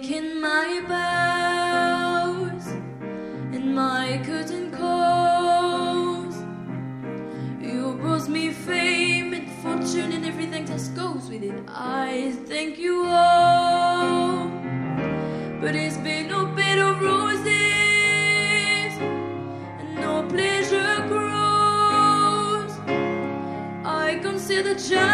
making my bows and my curtain calls. You brought me fame and fortune and everything that goes with it. I thank you all, but it's been no bed of roses and no pleasure grows. I consider just